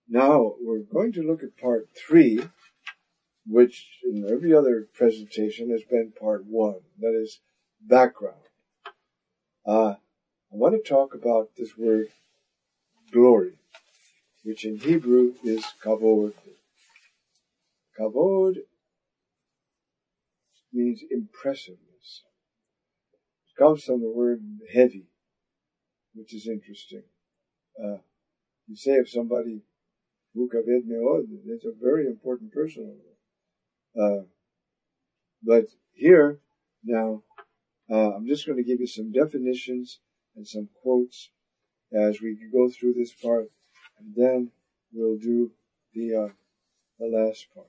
Now, we're going to look at part 3, which in every other presentation has been part 1. That is background. I want to talk about this word glory, which in Hebrew is kavod. Kavod means impressiveness. It comes from the word heavy, which is interesting. You say of somebody, hu kaved meod, it's a very important person. But here, now, I'm just going to give you some definitions and some quotes as we go through this part, and then we'll do the last part.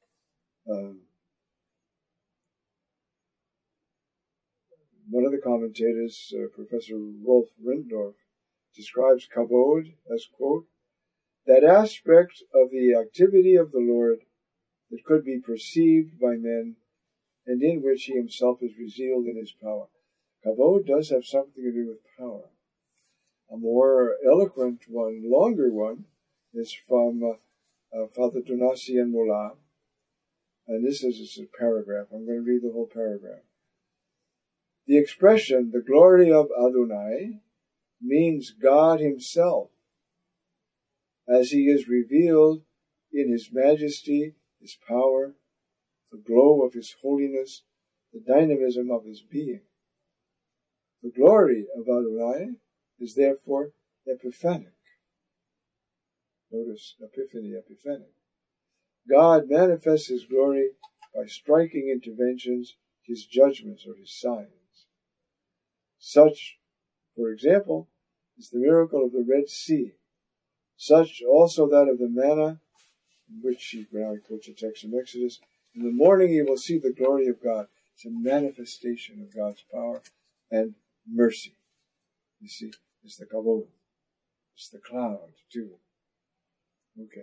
One of the commentators, Professor Rolf Rindorf, describes kavod as, quote, that aspect of the activity of the Lord that could be perceived by men and in which he himself is revealed in his power. Kavod does have something to do with power. A more eloquent one, longer one, is from Father Donatien Mola, and this is a paragraph. I'm going to read the whole paragraph. The expression, the glory of Adonai, means God himself, as he is revealed in his majesty, his power, the glow of his holiness, the dynamism of his being. The glory of Adonai is therefore epiphanic. Notice epiphany, epiphanic. God manifests his glory by striking interventions, his judgments or his signs. Such, for example, is the miracle of the Red Sea. Such also that of the manna, in which he quotes a text from Exodus. In the morning you will see the glory of God. It's a manifestation of God's power and mercy. You see, it's the kavod. It's the cloud, too. Okay.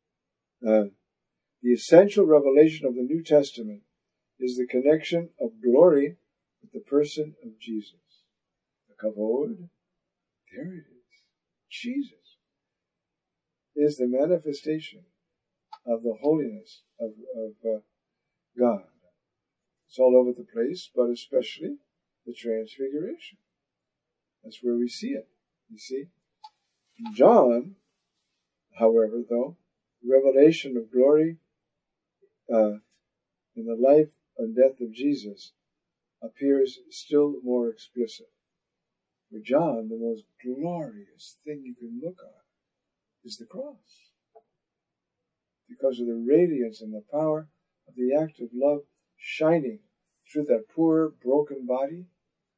The essential revelation of the New Testament is the connection of glory with the person of Jesus. The kavod, there it is. Jesus is the manifestation of the holiness of God. It's all over the place, but especially the Transfiguration. That's where we see it, you see. In John, however, though, the revelation of glory in the life and death of Jesus appears still more explicit. For John, the most glorious thing you can look on is the cross, because of the radiance and the power of the act of love shining through that poor, broken body,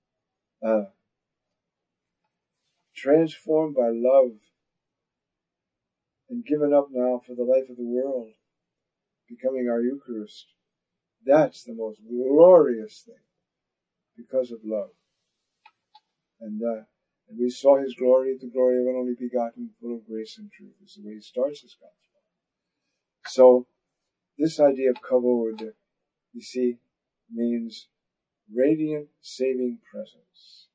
transformed by love and given up now for the life of the world, becoming our Eucharist. That's the most glorious thing, because of love. And we saw his glory, the glory of an only begotten, full of grace and truth, is the way he starts his gospel. So, this idea of kavod, you see, means radiant, saving presence.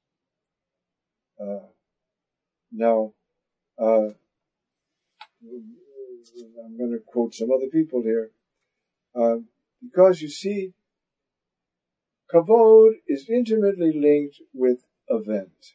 Now, I'm going to quote some other people here. Because you see, kavod is intimately linked with event.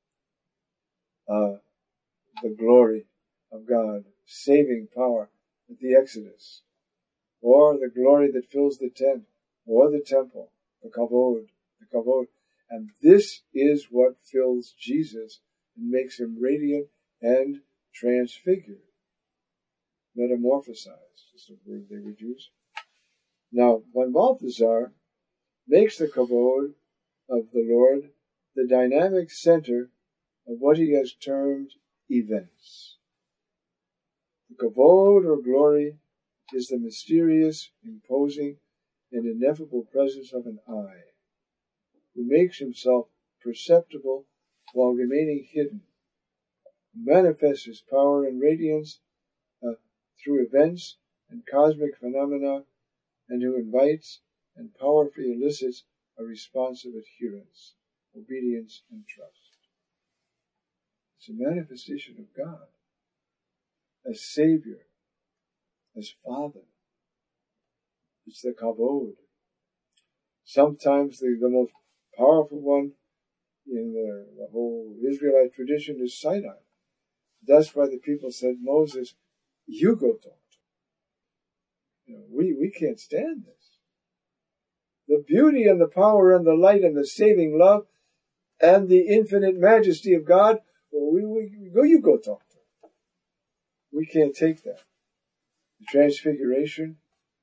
The glory of God, saving power at the Exodus, or the glory that fills the tent, or the temple, the kavod. And this is what fills Jesus and makes him radiant and transfigured. Metamorphosized is the word they would use. Now, von Balthasar makes the kavod of the Lord the dynamic center of what he has termed events. The kavod or glory is the mysterious, imposing, and ineffable presence of an I, who makes himself perceptible while remaining hidden, who manifests his power and radiance through events and cosmic phenomena, and who invites and powerfully elicits a response of adherence, obedience, and trust. It's a manifestation of God. as Savior, as Father. It's the kavod. Sometimes the most powerful one in the whole Israelite tradition is Sinai. That's why the people said, Moses, you go talk to him. We can't stand this. The beauty and the power and the light and the saving love and the infinite majesty of God, you go talk to him. We can't take that. The Transfiguration,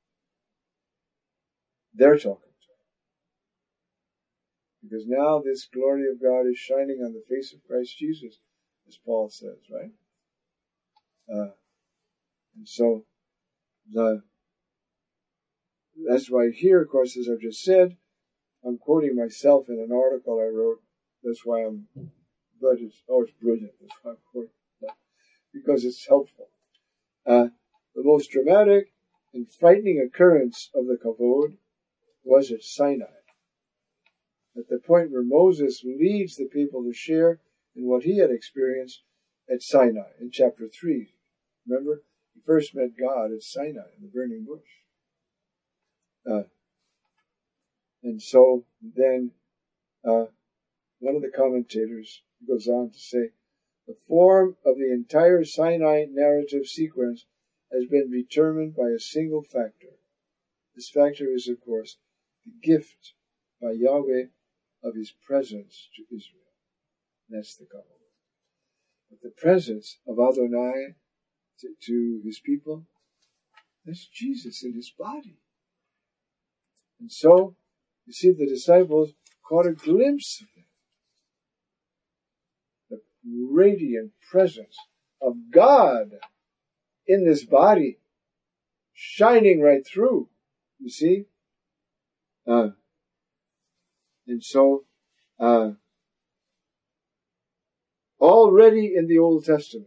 they're talking to him. Because now this glory of God is shining on the face of Christ Jesus, as Paul says, right? And so, that's why here, of course, as I've just said, I'm quoting myself in an article I wrote. That's why but it's brilliant. That's why I'm quoting that, because it's helpful. The most dramatic and frightening occurrence of the kavod was at Sinai, at the point where Moses leads the people to share in what he had experienced at Sinai in chapter 3. Remember, he first met God at Sinai in the burning bush. And so then one of the commentators goes on to say, the form of the entire Sinai narrative sequence has been determined by a single factor. This factor is, of course, the gift by Yahweh of his presence to Israel. That's the kavod. But the presence of Adonai to his people, that's Jesus in his body. And so, you see, the disciples caught a glimpse of that. The radiant presence of God in this body, shining right through, you see? And so, already in the Old Testament.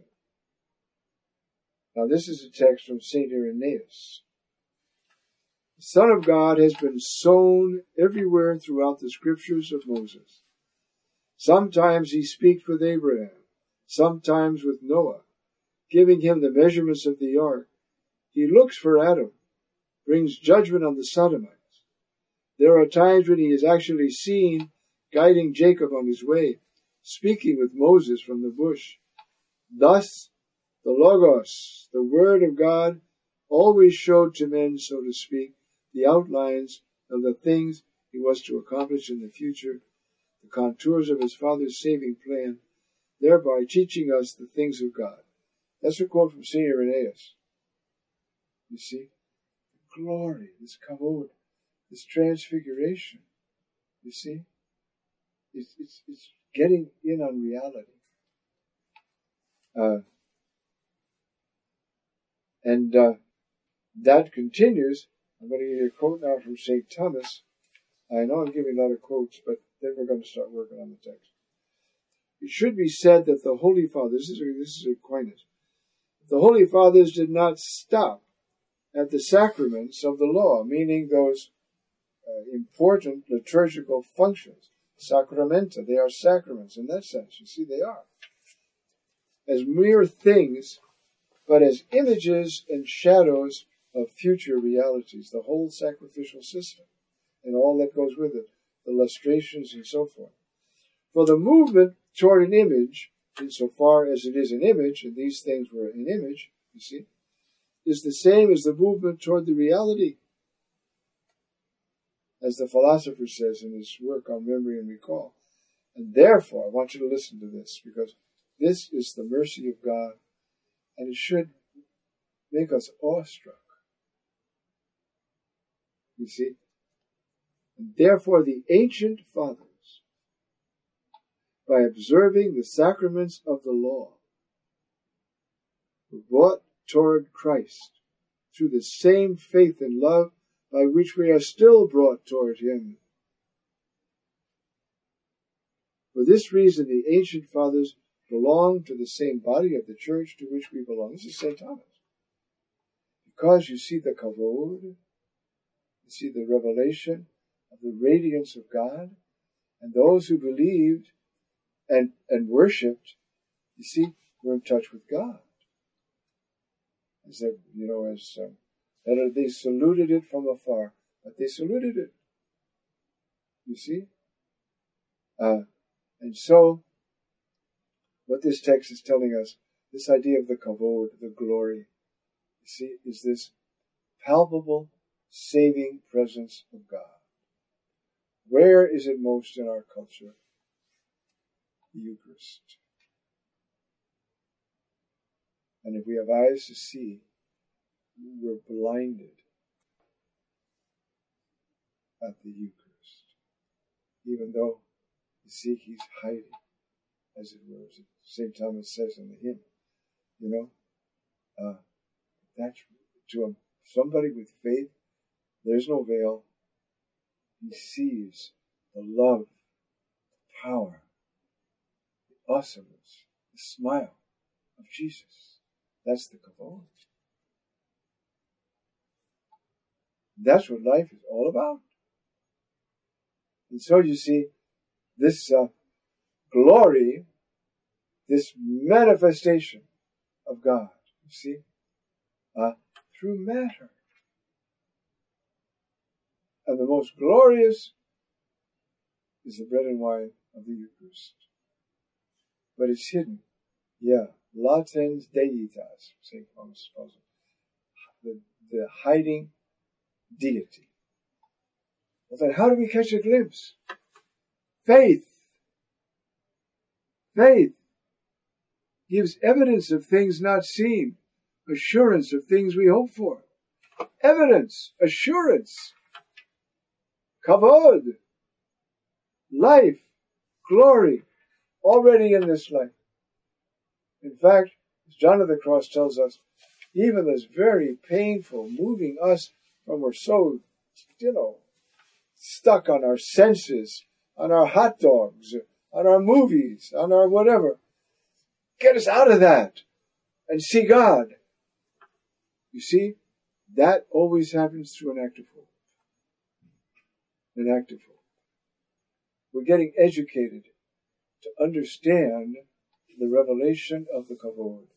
Now this is a text from St. Irenaeus. The Son of God has been sown everywhere throughout the scriptures of Moses. Sometimes he speaks with Abraham, sometimes with Noah, giving him the measurements of the ark. He looks for Adam, brings judgment on the Sodomites. There are times when he is actually seen guiding Jacob on his way, speaking with Moses from the bush. Thus, the Logos, the Word of God, always showed to men, so to speak, the outlines of the things he was to accomplish in the future, the contours of his Father's saving plan, thereby teaching us the things of God. That's a quote from St. Irenaeus. You see? The glory, this kavod, this transfiguration. You see? It's getting in on reality. That continues. I'm going to give you a quote now from St. Thomas. I know I'm giving a lot of quotes, but then we're going to start working on the text. It should be said that the Holy Fathers, this is Aquinas, the Holy Fathers did not stop at the sacraments of the law, meaning those important liturgical functions. Sacramenta, they are sacraments in that sense. You see, they are. As mere things, but as images and shadows of future realities, the whole sacrificial system and all that goes with it, the lustrations and so forth. For the movement toward an image, insofar as it is an image, and these things were an image, you see, is the same as the movement toward the reality. As the philosopher says in his work on memory and recall. And therefore, I want you to listen to this, because this is the mercy of God, and it should make us awestruck. You see? And therefore, the ancient fathers, by observing the sacraments of the law, were brought toward Christ through the same faith and love by which we are still brought toward him. For this reason, the ancient fathers belong to the same body of the church to which we belong. This is St. Thomas. Because you see the kavod, you see the revelation of the radiance of God, and those who believed and worshipped, you see, were in touch with God. As they, they saluted it from afar, but they saluted it. You see? And so, what this text is telling us, this idea of the kavod, the glory, you see, is this palpable, saving presence of God. Where is it most in our culture? The Eucharist. And if we have eyes to see, we're blinded at the Eucharist. Even though, you see, he's hiding, as it were. As St. Thomas says in the hymn, that's to somebody with faith, there's no veil. He sees the love, the power, the awesomeness, the smile of Jesus. That's the kavod. That's what life is all about. And so you see, this glory, this manifestation of God, you see, through matter. And the most glorious is the bread and wine of the Eucharist. But it's hidden. Yeah, latens deitas, St. Thomas calls it. The hiding deity. Well, then how do we catch a glimpse? Faith. Faith gives evidence of things not seen, assurance of things we hope for. Evidence, assurance, kavod, life, glory, already in this life. In fact, as John of the Cross tells us, even this very painful, moving us when we're so, stuck on our senses, on our hot dogs, on our movies, on our whatever. Get us out of that and see God. You see, that always happens through an act of hope. An act of hope. We're getting educated to understand the revelation of the kavod.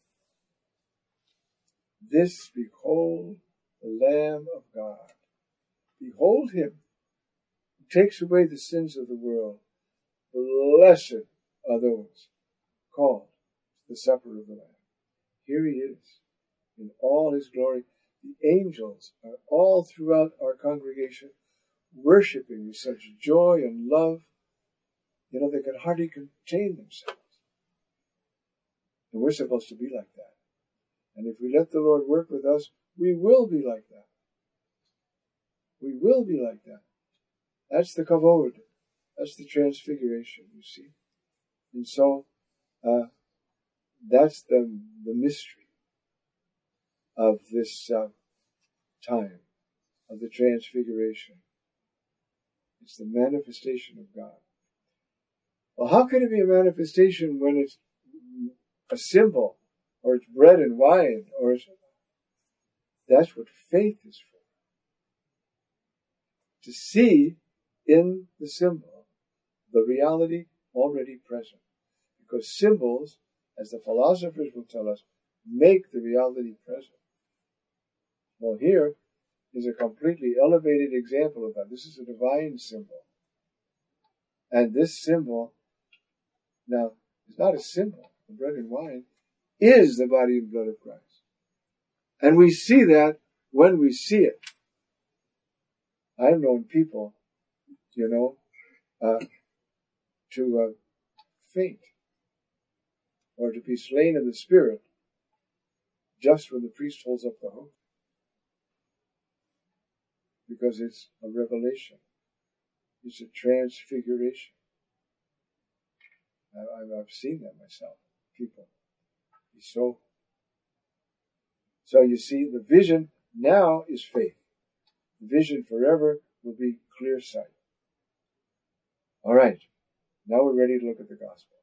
This, behold, the Lamb of God. Behold him who takes away the sins of the world. Blessed are those called to the supper of the Lamb. Here he is in all his glory. The angels are all throughout our congregation worshiping with such joy and love. They can hardly contain themselves. And we're supposed to be like that. And if we let the Lord work with us, we will be like that. We will be like that. That's the kavod. That's the transfiguration, you see. And so, that's the mystery of this time, of the transfiguration. It's the manifestation of God. Well, how can it be a manifestation when it's a symbol, or it's bread and wine, or it's... That's what faith is for. To see in the symbol the reality already present. Because symbols, as the philosophers will tell us, make the reality present. Well, here is a completely elevated example of that. This is a divine symbol. And this symbol, now, is not a symbol. The bread and wine is the body and blood of Christ. And we see that when we see it. I've known people, to faint or to be slain in the spirit just when the priest holds up the host. Because it's a revelation. It's a transfiguration. I've seen that myself. People. So you see, the vision now is faith. The vision forever will be clear sight. All right. Now we're ready to look at the gospel.